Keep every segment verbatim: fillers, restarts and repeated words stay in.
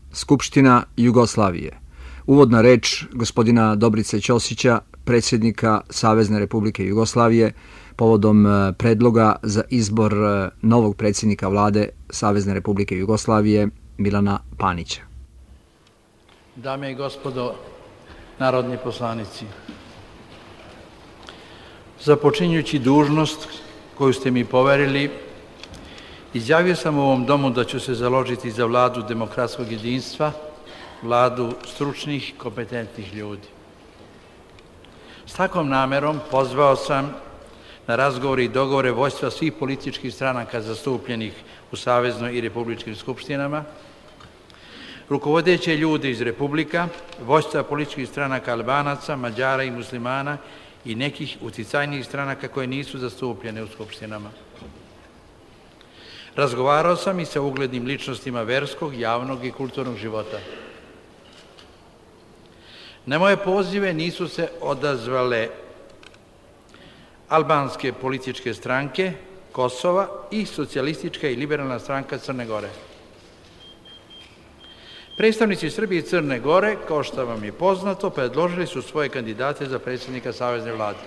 Skupština Jugoslavije. Uvodna reč gospodina Dobrice Ćosića, predsjednika Savezne Republike Jugoslavije, povodom predloga za izbor novog predsjednika vlade Savezne Republike Jugoslavije, Milana Panića. Dame i gospodo narodni poslanici, započinjući dužnost koju ste mi poverili, izjavio sam u ovom domu da ću se založiti za vladu demokratskog jedinstva, vladu stručnih, kompetentnih ljudi. S takvom namerom pozvao sam na razgovore i dogovore vođstva svih političkih stranaka zastupljenih u saveznoj i republičkim skupštinama, rukovodeće ljude iz republika, vođstva političkih stranaka Albanaca, Mađara i muslimana i nekih uticajnijih stranaka koje nisu zastupljene u skupštinama. Razgovarao sam i sa uglednim ličnostima verskog, javnog i kulturnog života. Na moje pozive nisu se odazvale albanske političke stranke Kosova i socijalistička i liberalna stranka Crne Gore. Predstavnici Srbije i Crne Gore, kao što vam je poznato, predložili su svoje kandidate za predsjednika Savezne vlade.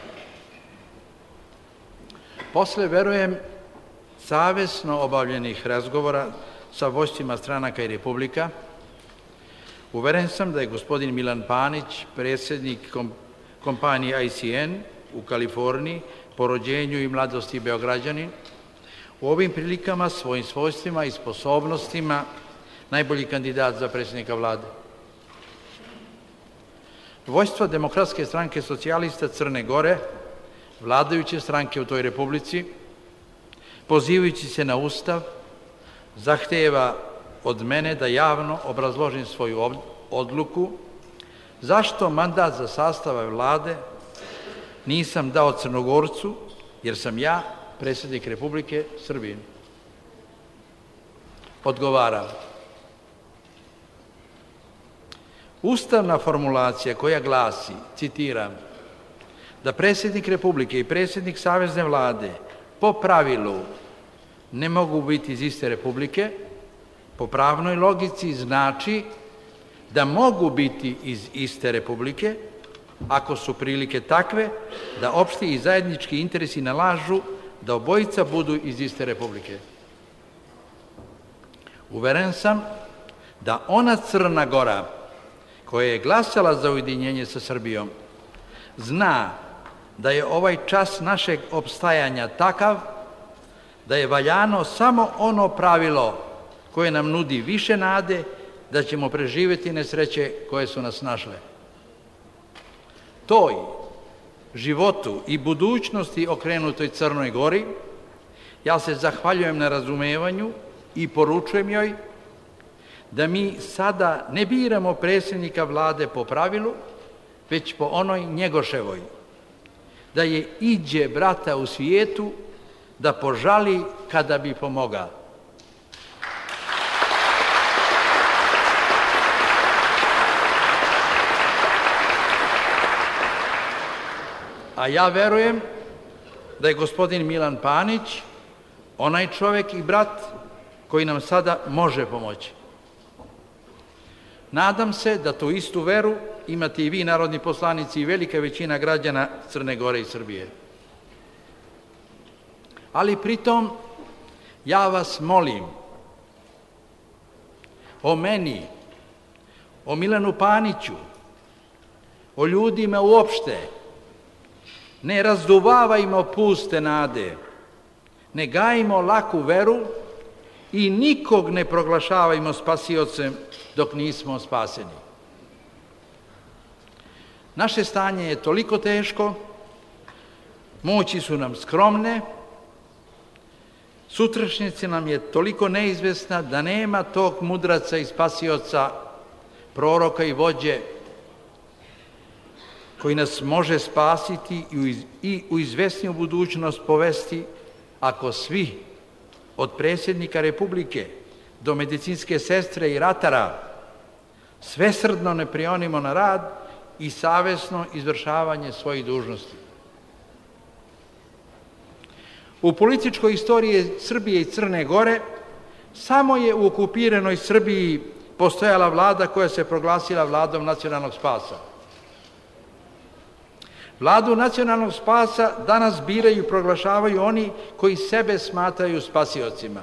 Posle, verujem, savesno obavljenih razgovora sa vođstvima stranaka i republika, uveren sam da je gospodin Milan Panić, predsjednik kompanije I C N u Kaliforniji, po rođenju i mladosti Beograđanin, u ovim prilikama svojim svojstvima i sposobnostima najbolji kandidat za predsjednika vlade. Vođstvo Demokratske stranke socijalista Crne Gore, vladajuće stranke u toj republici, pozivajući se na Ustav, zahteva od mene da javno obrazložim svoju odluku zašto mandat za sastava vlade nisam dao Crnogorcu, jer sam ja predsjednik Republike Srbije. Odgovaram. Ustavna formulacija koja glasi, citiram, da predsjednik Republike i predsjednik Savezne vlade po pravilu ne mogu biti iz iste republike, po pravnoj logici znači da mogu biti iz iste republike ako su prilike takve da opšti i zajednički interesi nalažu da obojica budu iz iste republike. Uveren sam da ona Crna Gora koja je glasala za ujedinjenje sa Srbijom zna da je ovaj čas našeg opstajanja takav da je valjano samo ono pravilo koje nam nudi više nade da ćemo preživjeti nesreće koje su nas našle. Toj životu i budućnosti okrenutoj Crnoj Gori ja se zahvaljujem na razumevanju i poručujem joj da mi sada ne biramo predsjednika vlade po pravilu, već po onoj Njegoševoj, da je iđe brata u svijetu, da požali kada bi pomoga. A ja verujem da je gospodin Milan Panić onaj čovjek i brat koji nam sada može pomoći. Nadam se da tu istu veru imate i vi, narodni poslanici, i velika većina građana Crne Gore i Srbije. Ali pritom ja vas molim o meni, o Milanu Paniću, o ljudima uopšte, ne razduvavajmo puste nade, ne gajimo laku veru i nikog ne proglašavajmo spasiocem dok nismo spaseni. Naše stanje je toliko teško, moći su nam skromne, sutrašnjica nam je toliko neizvesna da nema tog mudraca i spasioca, proroka i vođe koji nas može spasiti i u izvesniju budućnost povesti ako svi, od predsjednika Republike do medicinske sestre i ratara, svesrdno ne prionimo na rad i savesno izvršavanje svojih dužnosti. U političkoj istoriji Srbije i Crne Gore samo je u okupiranoj Srbiji postojala vlada koja se proglasila vladom nacionalnog spasa. Vladu nacionalnog spasa danas biraju i proglašavaju oni koji sebe smatraju spasiocima.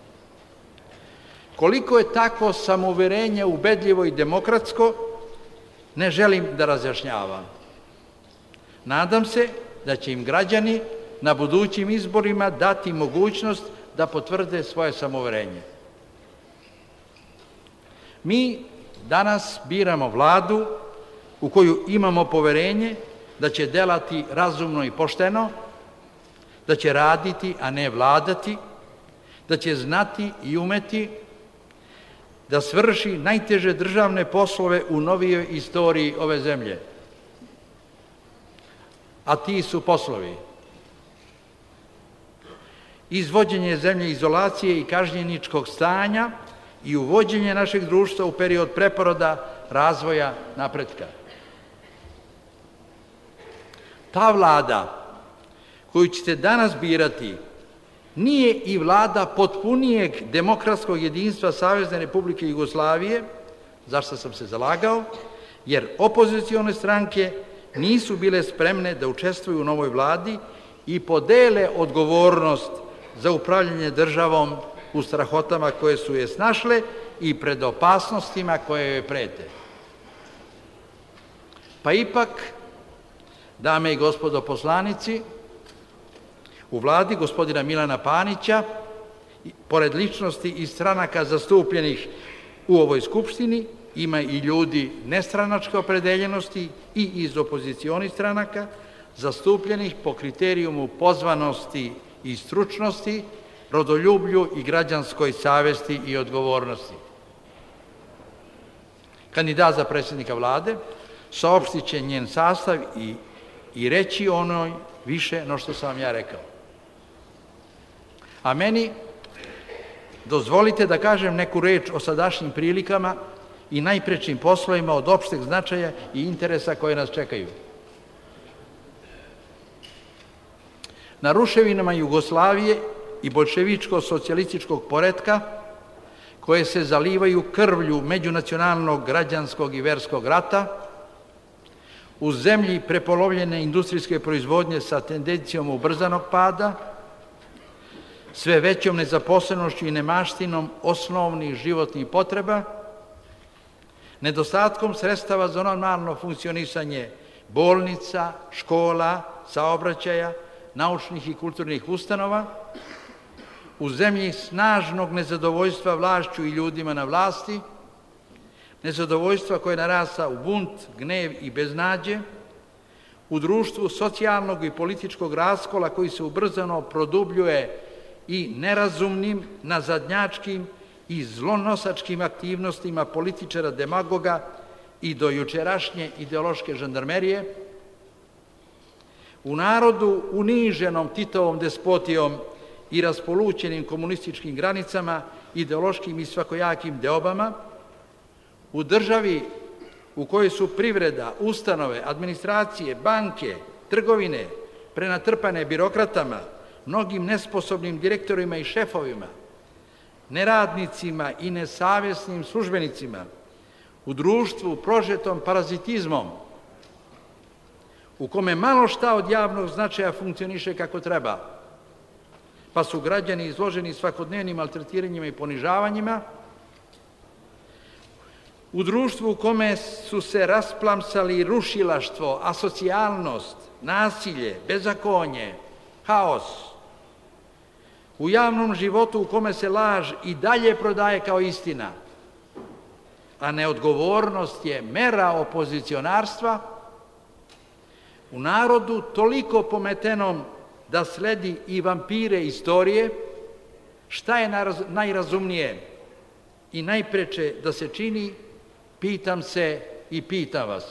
Koliko je tako samouverenje ubedljivo i demokratsko, ne želim da razjašnjavam. Nadam se da će im građani na budućim izborima dati mogućnost da potvrde svoje samouverenje. Mi danas biramo vladu u koju imamo poverenje da će delati razumno i pošteno, da će raditi, a ne vladati, da će znati i umeti da svrši najteže državne poslove u novijoj istoriji ove zemlje. A ti su poslovi: izvođenje zemlje izolacije i kažnjeničkog stanja i uvođenje našeg društva u period preporoda, razvoja, napretka. Ta vlada koju ćete danas birati nije i vlada potpunijeg demokratskog jedinstva Savezne Republike Jugoslavije, za što sam se zalagao, jer opozicione stranke nisu bile spremne da učestvuju u novoj vladi i podele odgovornost za upravljanje državom u strahotama koje su je snašle i pred opasnostima koje joj prete. Pa ipak, dame i gospodo poslanici, u vladi gospodina Milana Panića, pored ličnosti i stranaka zastupljenih u ovoj Skupštini, ima i ljudi nestranačke opredeljenosti i iz opozicionih stranaka, zastupljenih po kriterijumu pozvanosti i stručnosti, rodoljublju i građanskoj savesti i odgovornosti. Kandidat za predsjednika vlade saopštit će njen sastav i, i reći onoj više no što sam vam ja rekao. A meni dozvolite da kažem neku reč o sadašnjim prilikama i najprečim poslovima od opšteg značaja i interesa koje nas čekaju. Na ruševinama Jugoslavije i boljševičko-socijalističkog poretka, koje se zalivaju krvlju međunacionalnog, građanskog i verskog rata, u zemlji prepolovljene industrijske proizvodnje sa tendencijom ubrzanog pada, sve većom nezaposlenošću i nemaštinom osnovnih životnih potreba, nedostatkom sredstava za normalno funkcionisanje bolnica, škola, saobraćaja, naučnih i kulturnih ustanova, u zemlji snažnog nezadovoljstva vlašću i ljudima na vlasti, nezadovoljstva koje narasta u bunt, gnev i beznađe, u društvu socijalnog i političkog raskola koji se ubrzano produbljuje i nerazumnim, nazadnjačkim i zlonosačkim aktivnostima političara demagoga i do jučerašnje ideološke žandarmerije, u narodu uniženom Titovom despotijom i raspolućenim komunističkim granicama, ideološkim i svakojakim deobama, u državi u kojoj su privreda, ustanove, administracije, banke, trgovine prenatrpane birokratama, mnogim nesposobnim direktorima i šefovima, neradnicima i nesavjesnim službenicima, u društvu prožetom parazitizmom, u kome malo šta od javnog značaja funkcioniše kako treba, pa su građani izloženi svakodnevnim maltretiranjima i ponižavanjima, u društvu u kome su se rasplamsali rušilaštvo, asocijalnost, nasilje, bezakonje, haos, u javnom životu u kome se laž i dalje prodaje kao istina, a neodgovornost je mera opozicionarstva, u narodu toliko pometenom da sledi i vampire istorije, šta je najrazumnije i najpreče da se čini, pitam se i pitam vas.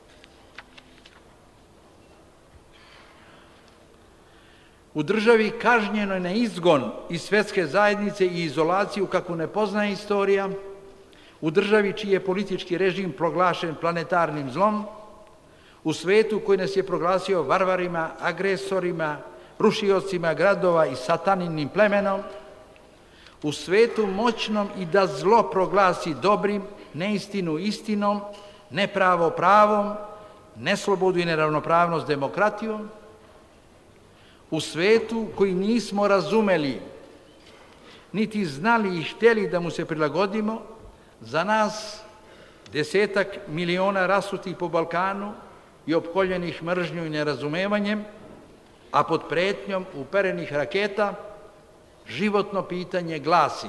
U državi kažnjenoj na izgon iz svetske zajednice i izolaciju kakvu ne poznaje istorija, u državi čiji je politički režim proglašen planetarnim zlom, u svetu koji nas je proglasio varvarima, agresorima, rušiocima gradova i sataninim plemenom, u svetu moćnom i da zlo proglasi dobrim, neistinu istinom, nepravo pravom, neslobodu i neravnopravnost demokratijom, u svetu koji nismo razumeli, niti znali i htjeli da mu se prilagodimo, za nas desetak miliona rasutih po Balkanu i opkoljenih mržnju i nerazumevanjem, a pod pretnjom uperenih raketa, životno pitanje glasi: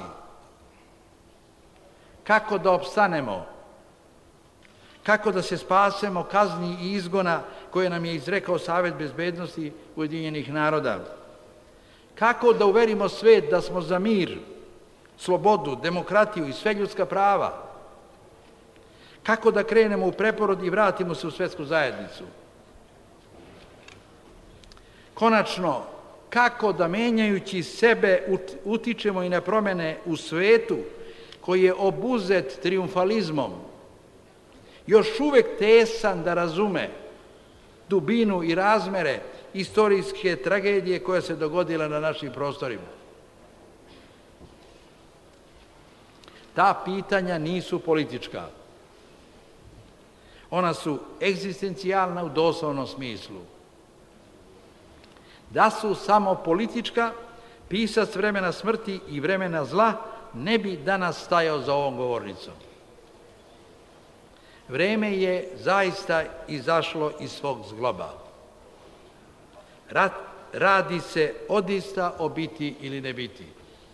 kako da opstanemo, kako da se spasemo kazni i izgona koje nam je izrekao Savet bezbednosti Ujedinjenih naroda, kako da uverimo svet da smo za mir, slobodu, demokratiju i sve ljudska prava, kako da krenemo u preporod i vratimo se u svetsku zajednicu. Konačno, kako da menjajući sebe utičemo i na promene u svetu koji je obuzet trijumfalizmom, još uvek tesan da razume dubinu i razmere istorijske tragedije koja se dogodila na našim prostorima. Ta pitanja nisu politička. Ona su egzistencijalna u doslovnom smislu. Da su samo politička, pisac vremena smrti i vremena zla ne bi danas stajao za ovom govornicom. Vreme je zaista izašlo iz svog zgloba. Rat, radi se odista o biti ili ne biti.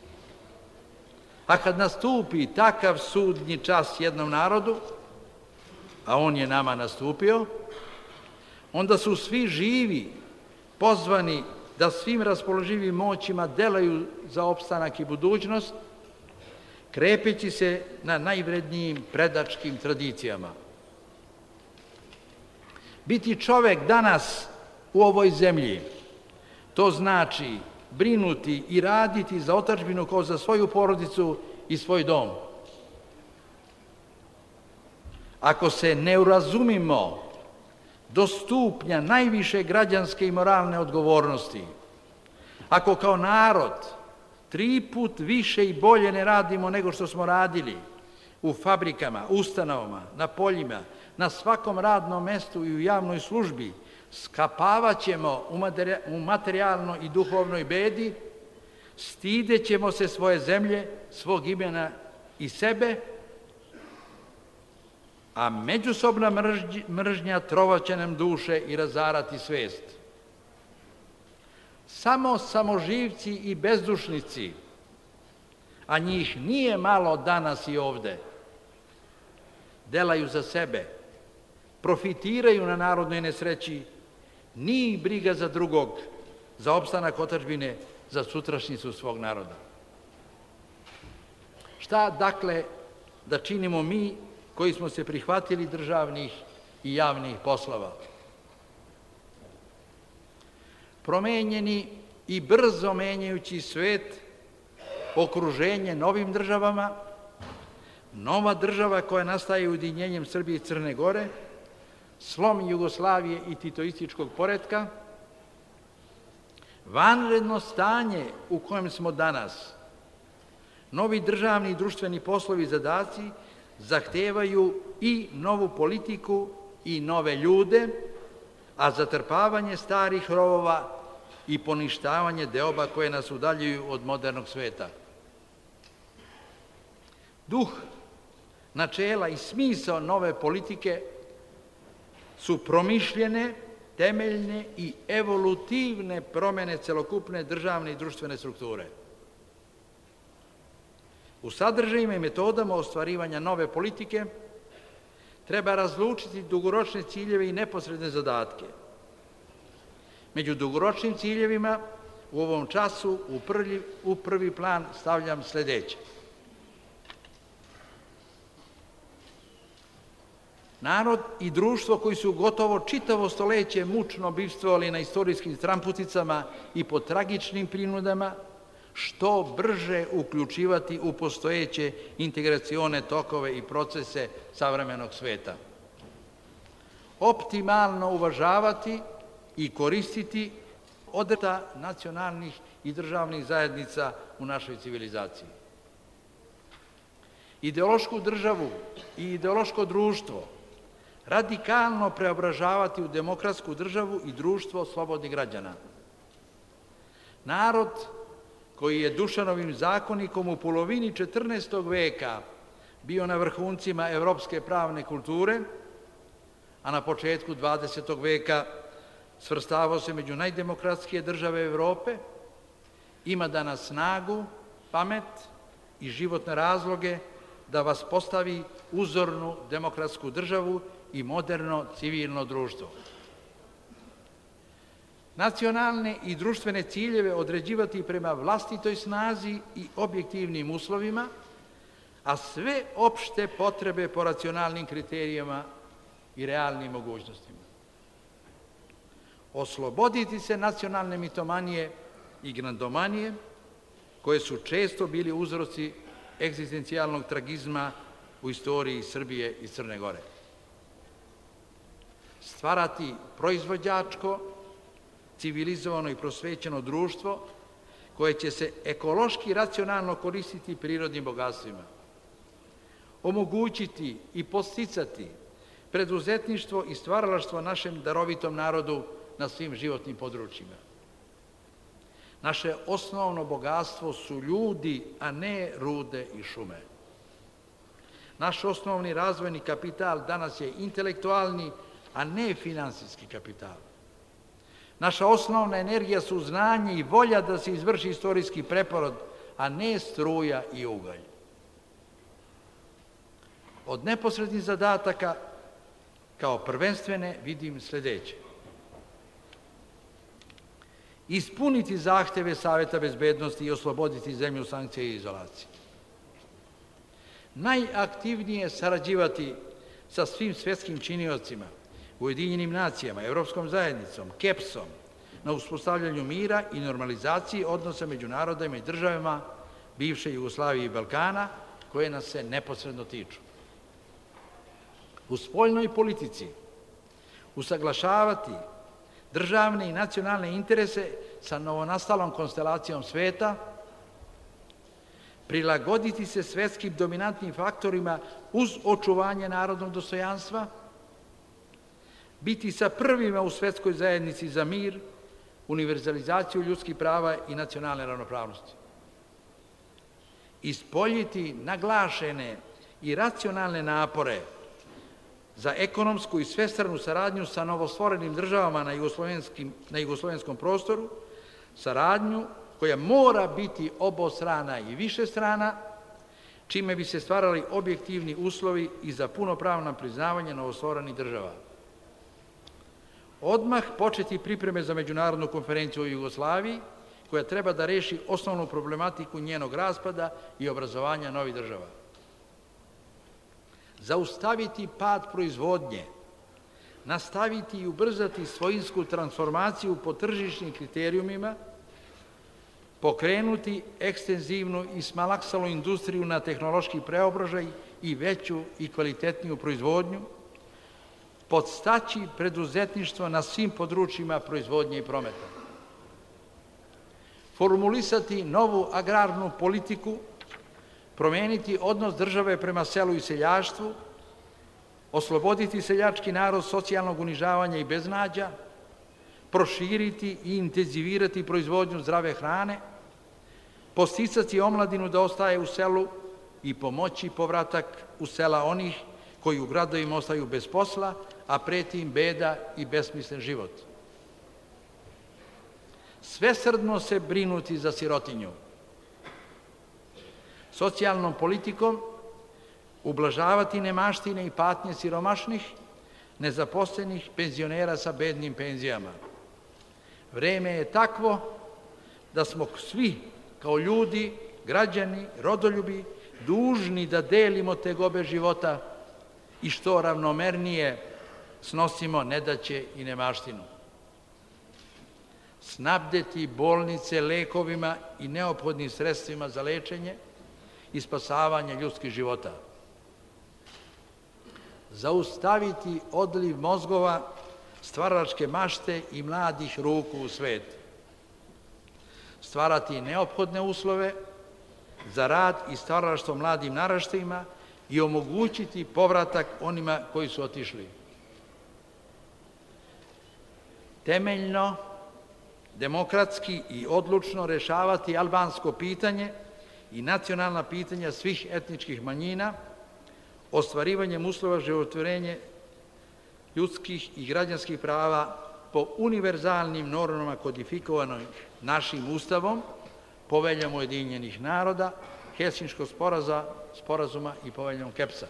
A kad nastupi takav sudnji čas jednom narodu, a on je nama nastupio, onda su svi živi pozvani da svim raspoloživim moćima delaju za opstanak i budućnost, krepeći se na najvrednijim predačkim tradicijama. Biti čovek danas u ovoj zemlji, to znači brinuti i raditi za otadžbinu kao za svoju porodicu i svoj dom. Ako se ne urazumimo do stupnja najviše građanske i moralne odgovornosti, ako kao narod tri put više i bolje ne radimo nego što smo radili u fabrikama, ustanovama, na poljima, na svakom radnom mestu i u javnoj službi, skapavaćemo u materijalnoj i duhovnoj bedi, stidećemo se svoje zemlje, svog imena i sebe, a međusobna mržnja trovaće nam duše i razarati svest. Samo samoživci i bezdušnici, a njih nije malo danas i ovde, delaju za sebe, profitiraju na narodnoj nesreći, nije ih briga za drugog, za opstanak otadžbine, za sutrašnjicu svog naroda. Šta dakle da činimo mi koji smo se prihvatili državnih i javnih poslova? Promenjeni i brzo menjajući svet, okruženje novim državama, nova država koja nastaje ujedinjenjem Srbije i Crne Gore, slom Jugoslavije i titoističkog poretka, vanredno stanje u kojem smo danas, novi državni i društveni poslovi i zadaci zahtevaju i novu politiku i nove ljude, a zatrpavanje starih rovova i poništavanje deoba koje nas udaljuju od modernog sveta. Duh, načela i smisao nove politike su promišljene, temeljne i evolutivne promene celokupne državne i društvene strukture. U sadržajima i metodama ostvarivanja nove politike treba razlučiti dugoročne ciljeve i neposredne zadatke. Među dugoročnim ciljevima u ovom času u prvi, u prvi plan stavljam sledeće. Narod i društvo koji su gotovo čitavo stoleće mučno bivstvovali na istorijskim stramputicama i pod tragičnim prinudama, što brže uključivati u postojeće integracione tokove i procese savremenog sveta. Optimalno uvažavati i koristiti odreda nacionalnih i državnih zajednica u našoj civilizaciji. ideološku državu i ideološko društvo radikalno preobražavati u demokratsku državu i društvo slobodnih građana. Narod koji je Dušanovim zakonikom u polovini četrnaestog veka bio na vrhuncima evropske pravne kulture, a na početku dvadesetog veka svrstavao se među najdemokratskije države Evrope, ima danas snagu, pamet i životne razloge da vas postavi uzornu demokratsku državu i moderno civilno društvo. Nacionalne i društvene ciljeve određivati prema vlastitoj snazi i objektivnim uslovima, a sve opšte potrebe po racionalnim kriterijama i realnim mogućnostima. Osloboditi se nacionalne mitomanije i grandomanije, koje su često bili uzroci egzistencijalnog tragizma u istoriji Srbije i Crne Gore. Stvarati proizvođačko, civilizovano i prosvećeno društvo koje će se ekološki racionalno koristiti prirodnim bogatstvima. Omogućiti i podsticati preduzetništvo i stvaralaštvo našem darovitom narodu na svim životnim područjima. Naše osnovno bogatstvo su ljudi, a ne rude i šume. Naš osnovni razvojni kapital danas je intelektualni, a ne finansijski kapital. Naša osnovna energija su znanje i volja da se izvrši istorijski preporod, a ne struja i ugalj. Od neposrednih zadataka kao prvenstvene vidim sledeće. Ispuniti zahteve Saveta bezbednosti i osloboditi zemlju sankcija i izolacije. Najaktivnije sarađivati sa svim svetskim činiocima, Ujedinjenim nacijama, Evropskom zajednicom, kepsom, na uspostavljanju mira i normalizaciji odnosa među narodima i državama bivše Jugoslavije i Balkana, koje nas se neposredno tiču. U spoljnoj politici usaglašavati državne i nacionalne interese sa novonastalom konstelacijom sveta, prilagoditi se svetskim dominantnim faktorima uz očuvanje narodnog dostojanstva, biti sa prvima u svetskoj zajednici za mir, univerzalizaciju ljudskih prava i nacionalne ravnopravnosti. Ispoljiti naglašene i racionalne napore za ekonomsku i svestranu saradnju sa novostvorenim državama na, na jugoslovenskom prostoru, saradnju koja mora biti obostrana i višestrana, čime bi se stvarali objektivni uslovi i za punopravno priznavanje novostvorenih država. Odmah početi pripreme za međunarodnu konferenciju o Jugoslaviji, koja treba da reši osnovnu problematiku njenog raspada i obrazovanja novih država. Zaustaviti pad proizvodnje, nastaviti i ubrzati svojinsku transformaciju po tržišnim kriterijumima, pokrenuti ekstenzivnu i smalaksalu industriju na tehnološki preobražaj i veću i kvalitetniju proizvodnju, podstaći preduzetništvo na svim područjima proizvodnje i prometa. Formulisati novu agrarnu politiku, promeniti odnos države prema selu i seljaštvu, osloboditi seljački narod socijalnog unižavanja i beznađa, proširiti i intenzivirati proizvodnju zdrave hrane, podsticati omladinu da ostaje u selu i pomoći povratak u sela onih koji u gradovima ostaju bez posla, a preti im beda i besmislen život. Svesrdno se brinuti za sirotinju. Socijalnom politikom ublažavati nemaštine i patnje siromašnih, nezaposlenih penzionera sa bednim penzijama. Vreme je takvo da smo svi, kao ljudi, građani, rodoljubi, dužni da delimo tegobe života i što ravnomernije snosimo nedaće i nemaštinu. Snabdeti bolnice lekovima i neophodnim sredstvima za lečenje i spasavanje ljudskih života. Zaustaviti odliv mozgova, stvaralačke mašte i mladih ruku u svet. Stvarati neophodne uslove za rad i stvaralaštvo mladim naraštajima i omogućiti povratak onima koji su otišli. Temeljno, demokratski i odlučno rešavati albansko pitanje i nacionalna pitanja svih etničkih manjina, ostvarivanjem uslova životvorenja ljudskih i građanskih prava po univerzalnim normama kodifikovanim našim Ustavom, Poveljom Ujedinjenih naroda, Helsinškog sporazuma i Poveljom Kepsa.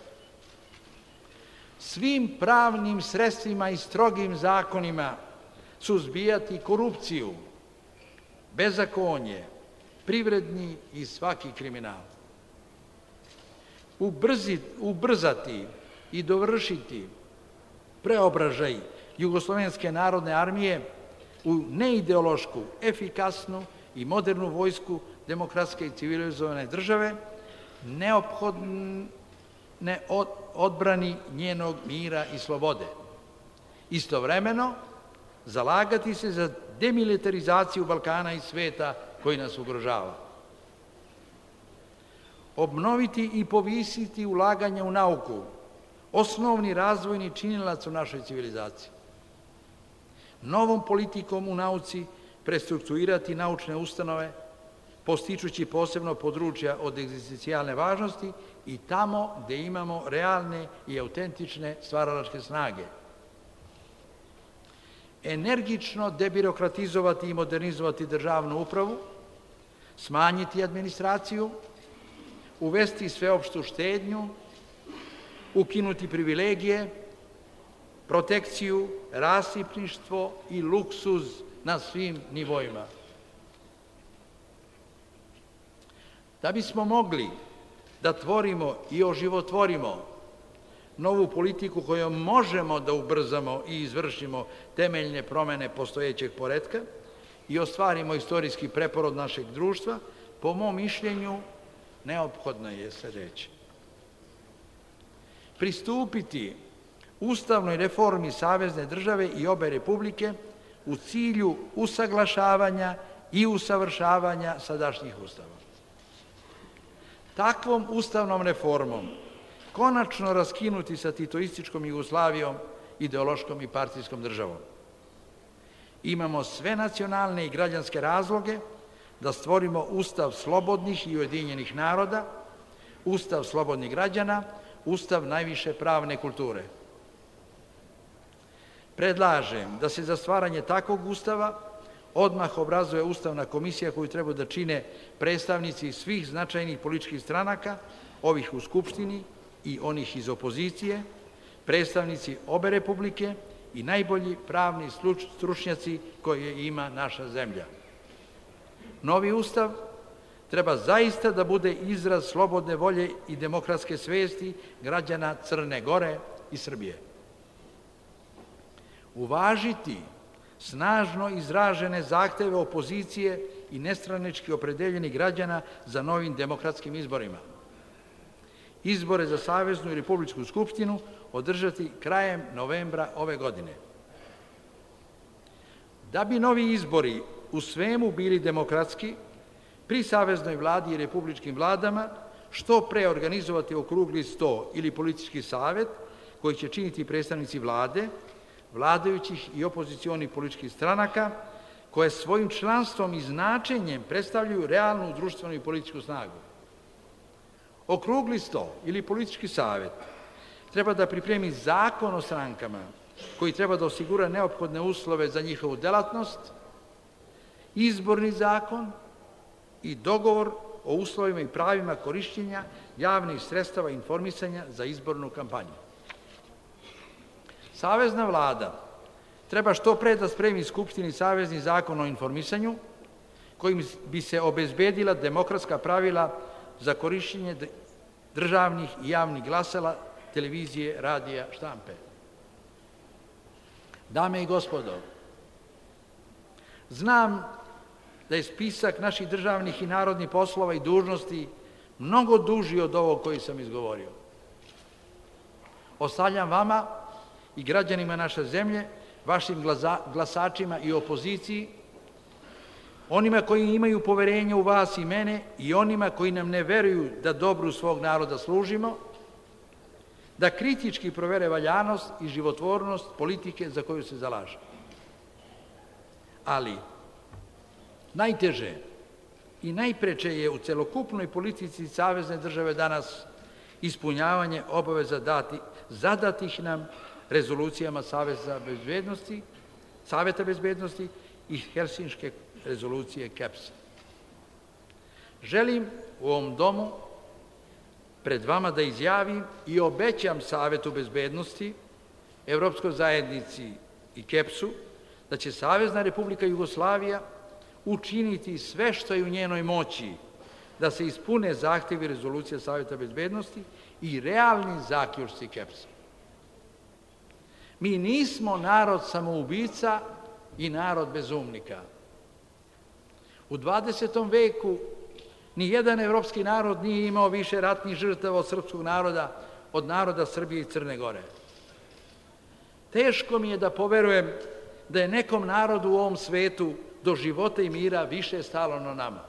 Svim pravnim sredstvima i strogim zakonima suzbijati korupciju, bezakonje, privredni i svaki kriminal. Ubrzati i dovršiti preobražaj Jugoslovenske narodne armije u neideološku, efikasnu i modernu vojsku demokratske i civilizovane države, neophodne odbrani njenog mira i slobode. Istovremeno, zalagati se za demilitarizaciju Balkana i sveta koji nas ugrožava. Obnoviti i povisiti ulaganje u nauku, osnovni razvojni činilac u našoj civilizaciji. Novom politikom u nauci prestrukturirati naučne ustanove, postičući posebno područja od egzistencijalne važnosti i tamo gde imamo realne i autentične stvaralačke snage. Energično debirokratizovati i modernizovati državnu upravu, smanjiti administraciju, uvesti sveopštu štednju, ukinuti privilegije, protekciju, rasipništvo i luksuz na svim nivoima. Da bismo mogli da tvorimo i oživotvorimo novu politiku kojom možemo da ubrzamo i izvršimo temeljne promene postojećeg poretka i ostvarimo istorijski preporod našeg društva, po mom mišljenju, neophodno je sledeće. Pristupiti ustavnoj reformi savezne države i obe republike u cilju usaglašavanja i usavršavanja sadašnjih ustava. Takvom ustavnom reformom konačno raskinuti sa titoističkom Jugoslavijom, ideološkom i partijskom državom. Imamo sve nacionalne i građanske razloge da stvorimo ustav slobodnih i ujedinjenih naroda, ustav slobodnih građana, ustav najviše pravne kulture. Predlažem da se za stvaranje takvog ustava odmah obrazuje ustavna komisija koju treba da čine predstavnici svih značajnih političkih stranaka, ovih u Skupštini i onih iz opozicije, predstavnici obe republike i najbolji pravni stručnjaci koje ima naša zemlja. Novi ustav treba zaista da bude izraz slobodne volje i demokratske svesti građana Crne Gore i Srbije. Uvažiti snažno izražene zahteve opozicije i nestranački opredeljenih građana za novim demokratskim izborima. Izbore za Saveznu i Republičku skupštinu održati krajem novembra ove godine. Da bi novi izbori u svemu bili demokratski, pri Saveznoj vladi i republičkim vladama što pre organizovati okrugli sto ili politički savet koji će činiti predstavnici vlade, vladajućih i opozicionih političkih stranaka, koje svojim članstvom i značenjem predstavljaju realnu društvenu i političku snagu. Okrugli sto ili politički savet treba da pripremi zakon o strankama koji treba da osigura neophodne uslove za njihovu delatnost, izborni zakon i dogovor o uslovima i pravima korišćenja javnih sredstava informisanja za izbornu kampanju. Savezna vlada treba što pre da spremi Skupštini Savezni zakon o informisanju kojim bi se obezbedila demokratska pravila za korišćenje državnih i javnih glasala, televizije, radija, štampe. Dame i gospodo, znam da je spisak naših državnih i narodnih poslova i dužnosti mnogo duži od ovog koji sam izgovorio. Ostavljam vama i građanima naše zemlje, vašim glasačima i opoziciji, onima koji imaju poverenje u vas i mene i onima koji nam ne veruju da dobru svog naroda služimo, da kritički provere valjanost i životvornost politike za koju se zalaže. Ali najteže i najpreče je u celokupnoj politici savezne države danas ispunjavanje obaveza dati, zadatih nam rezolucijama Saveza bezbednosti, Saveta bezbednosti i Helsinške rezolucije K E P S-a. Želim u ovom domu pred vama da izjavim i obećam Savetu bezbednosti, Evropskoj zajednici i K E P S-u da će Savezna Republika Jugoslavija učiniti sve što je u njenoj moći da se ispune zahtevi rezolucije Saveta bezbednosti i realni zaključci K E P S-a. Mi nismo narod samoubica i narod bezumnika. U dvadesetom veku nijedan evropski narod nije imao više ratnih žrtava od srpskog naroda, od naroda Srbije i Crne Gore. Teško mi je da poverujem da je nekom narodu u ovom svetu do života i mira više stalo na nama.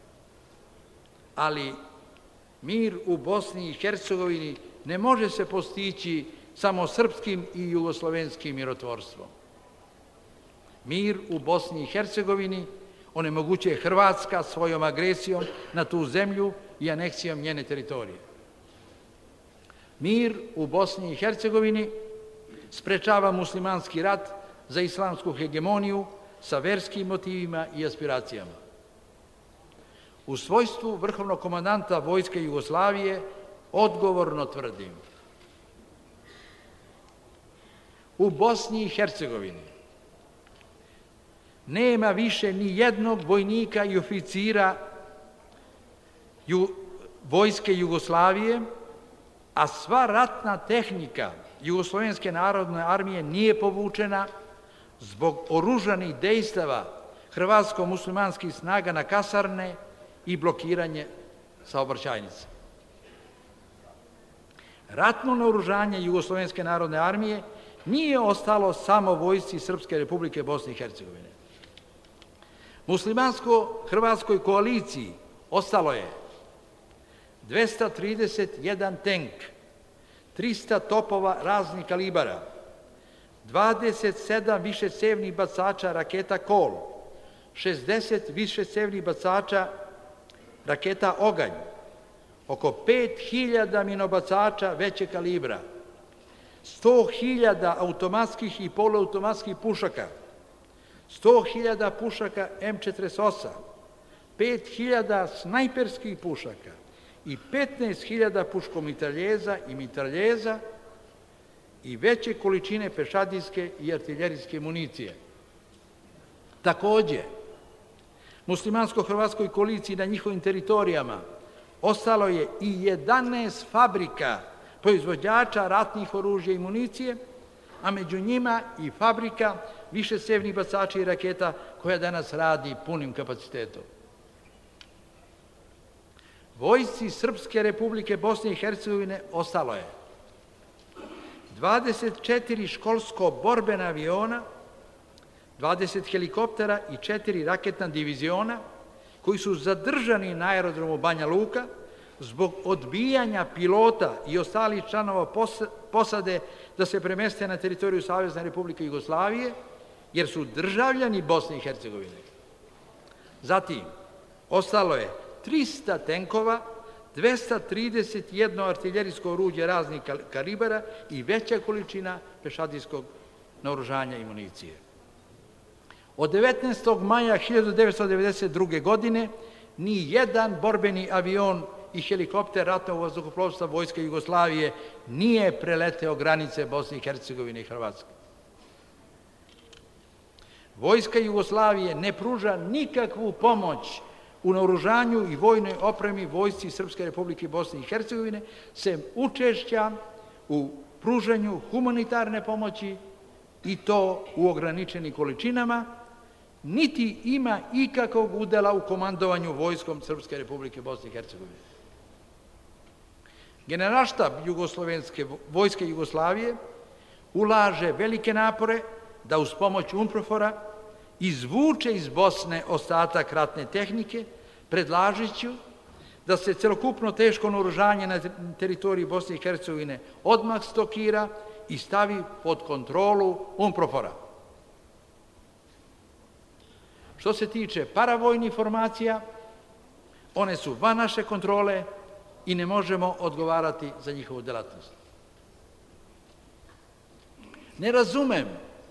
Ali mir u Bosni i Hercegovini ne može se postići samo srpskim i jugoslovenskim mirotvorstvom. Mir u Bosni i Hercegovini onemogućuje Hrvatska svojom agresijom na tu zemlju i aneksijom njene teritorije. Mir u Bosni i Hercegovini sprečava muslimanski rat za islamsku hegemoniju sa verskim motivima i aspiracijama. U svojstvu vrhovnog komandanta Vojske Jugoslavije odgovorno tvrdim: u Bosni i Hercegovini nema više ni jednog vojnika i oficira Vojske Jugoslavije, a sva ratna tehnika Jugoslovenske narodne armije nije povučena zbog oružanih dejstava hrvatsko-muslimanskih snaga na kasarne i blokiranje saobraćajnica. Ratno naoružanje Jugoslovenske narodne armije nije ostalo samo vojsci Srpske Republike Bosne i Hercegovine. Muslimansko-hrvatskoj koaliciji ostalo je dvesta trideset jedan tenk, trista topova raznih kalibara, dvadeset sedam višecevnih bacača raketa Kol, šezdeset višecevnih bacača raketa Oganj, oko pet hiljada minobacača većeg kalibra, sto hiljada automatskih i poluautomatskih pušaka, sto hiljada pušaka M četrdeset osam, pet hiljada snajperskih pušaka i petnaest hiljada puškomitraljeza i mitraljeza i veće količine pešadijske i artiljerijske municije. Takođe, muslimansko-hrvatskoj koaliciji na njihovim teritorijama ostalo je i jedanaest fabrika proizvođača ratnih oružja i municije, a među njima i fabrika višecevnih bacača i raketa koja danas radi punim kapacitetom. Vojsci Srpske Republike Bosne i Hercegovine ostalo je dvadeset četiri školsko-borbena aviona, dvadeset helikoptera i četiri raketna diviziona koji su zadržani na aerodromu Banja Luka zbog odbijanja pilota i ostalih članova posade da se premeste na teritoriju Savezne Republike Jugoslavije, jer su državljani Bosne i Hercegovine. Zatim, ostalo je trista tenkova, dvesta trideset jedno artiljerijsko oruđe raznih kalibara i veća količina pešadijskog naoružanja i municije. Od devetnaestog maja hiljadu devetsto devedeset druge. godine ni jedan borbeni avion i helikopter ratnog vazduhoplovstva Vojske Jugoslavije nije preleteo granice Bosne i Hercegovine i Hrvatske. Vojska Jugoslavije ne pruža nikakvu pomoć u naoružanju i vojnoj opremi Vojsci Srpske Republike Bosne i Hercegovine, sem učešća u pružanju humanitarne pomoći i to u ograničenim količinama, niti ima ikakvog udela u komandovanju Vojskom Srpske Republike Bosne i Hercegovine. Generalštab Jugoslovenske Vojske Jugoslavije ulaže velike napore da uz pomoć UNPROFOR-a izvuče iz Bosne ostatak ratne tehnike, predlažući da se celokupno teško naoružanje na teritoriji Bosne i Hercegovine odmah stokira i stavi pod kontrolu UNPROFOR-a. Što se tiče paravojnih formacija, one su van naše kontrole i ne možemo odgovarati za njihovu delatnost. Ne razumem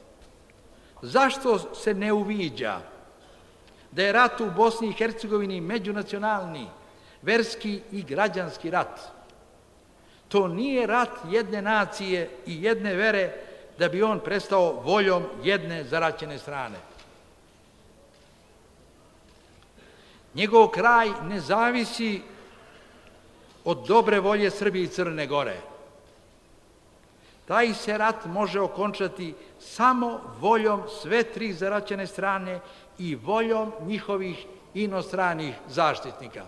zašto se ne uviđa da je rat u Bosni i Hercegovini međunacionalni, verski i građanski rat. To nije rat jedne nacije i jedne vere da bi on prestao voljom jedne zaraćene strane. Njegov kraj ne zavisi od dobre volje Srbije i Crne Gore. Taj se rat može okončati samo voljom sve tri zaraćene strane i voljom njihovih inostranih zaštitnika.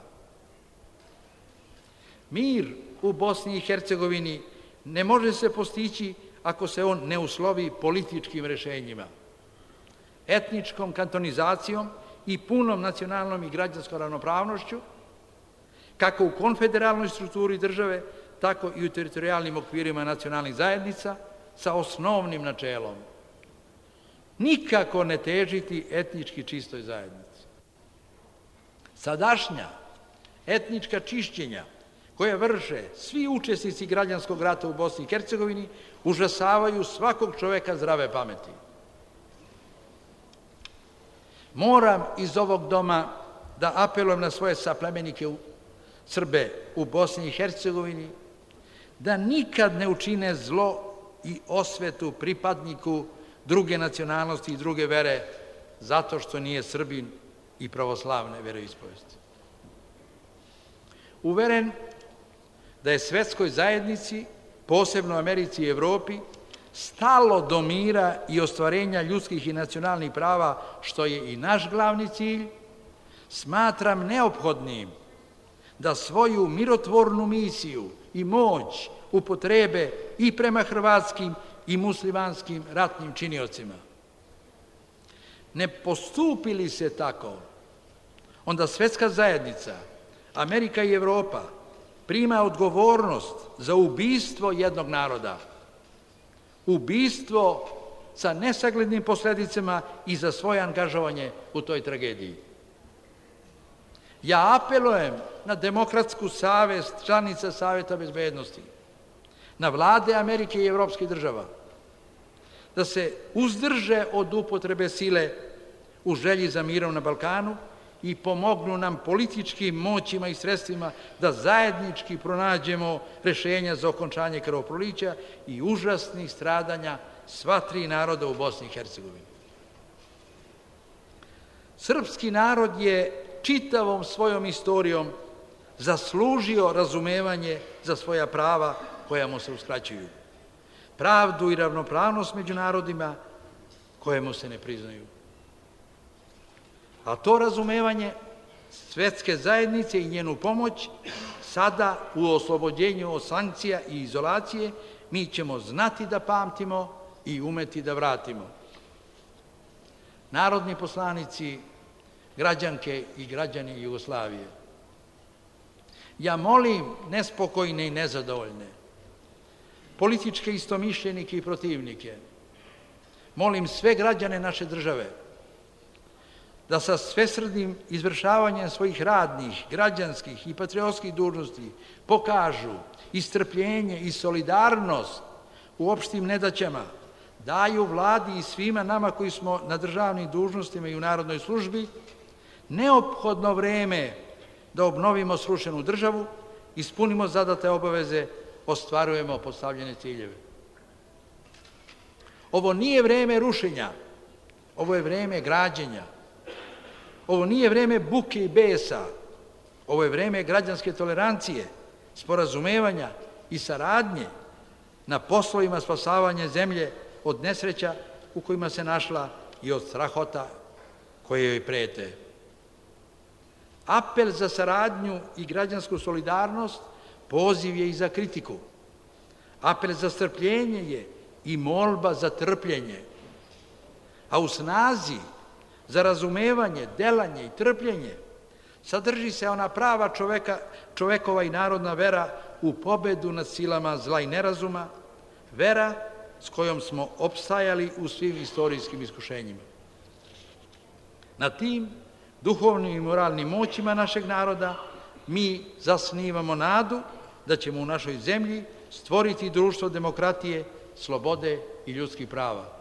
Mir u Bosni i Hercegovini ne može se postići ako se on ne uslovi političkim rešenjima, etničkom kantonizacijom i punom nacionalnom i građanskom ravnopravnošću, kako u konfederalnoj strukturi države, tako i u teritorijalnim okvirima nacionalnih zajednica, sa osnovnim načelom: nikako ne težiti etnički čistoj zajednici. Sadašnja etnička čišćenja koje vrše svi učesnici građanskog rata u Bosni i Hercegovini užasavaju svakog čoveka zdrave pameti. Moram iz ovog doma da apelujem na svoje saplemenike u Srbe u Bosni i Hercegovini da nikad ne učine zlo i osvetu pripadniku druge nacionalnosti i druge vere zato što nije Srbin i pravoslavne veroispovesti. Uveren da je svetskoj zajednici, posebno Americi i Evropi, stalo do mira i ostvarenja ljudskih i nacionalnih prava, što je i naš glavni cilj, smatram neophodnim da svoju mirotvornu misiju i moć upotrebe i prema hrvatskim i muslimanskim ratnim činiocima. Ne postupi li se tako, onda svetska zajednica, Amerika i Evropa, prima odgovornost za ubistvo jednog naroda, ubistvo sa nesaglednim posledicama i za svoje angažovanje u toj tragediji. Ja apelujem na demokratsku savest članica Saveta bezbednosti, na vlade Amerike i evropskih država, da se uzdrže od upotrebe sile u želji za mirom na Balkanu i pomognu nam političkim moćima i sredstvima da zajednički pronađemo rešenja za okončanje krvoprolića i užasnih stradanja sva tri naroda u Bosni i Hercegovini. Srpski narod je čitavom svojom istorijom zaslužio razumevanje za svoja prava koja mu se uskraćuju, pravdu i ravnopravnost među narodima koje mu se ne priznaju. A to razumevanje svetske zajednice i njenu pomoć sada u oslobođenju od sankcija i izolacije mi ćemo znati da pamtimo i umeti da vratimo. Narodni poslanici, građanke i građani Jugoslavije, ja molim nespokojne i nezadovoljne, političke istomišljenike i protivnike, molim sve građane naše države da sa svesrdnim izvršavanjem svojih radnih, građanskih i patriotskih dužnosti pokažu i strpljenje i solidarnost u opštim nedaćama, daju vladi i svima nama koji smo na državnim dužnostima i u narodnoj službi neophodno vreme da obnovimo srušenu državu, ispunimo zadate obaveze, ostvarujemo postavljene ciljeve. Ovo nije vreme rušenja, ovo je vreme građenja. Ovo nije vreme buke i besa, ovo je vreme građanske tolerancije, sporazumevanja i saradnje na poslovima spasavanja zemlje od nesreća u kojima se našla i od strahota koje joj prete. Apel za saradnju i građansku solidarnost poziv je i za kritiku. Apel za strpljenje je i molba za trpljenje. A u snazi za razumevanje, delanje i trpljenje, sadrži se ona prava čoveka, čovekova i narodna vera u pobedu nad silama zla i nerazuma, vera s kojom smo opstajali u svim istorijskim iskušenjima. Na tim duhovnim i moralnim moćima našeg naroda mi zasnivamo nadu da ćemo u našoj zemlji stvoriti društvo demokratije, slobode i ljudskih prava.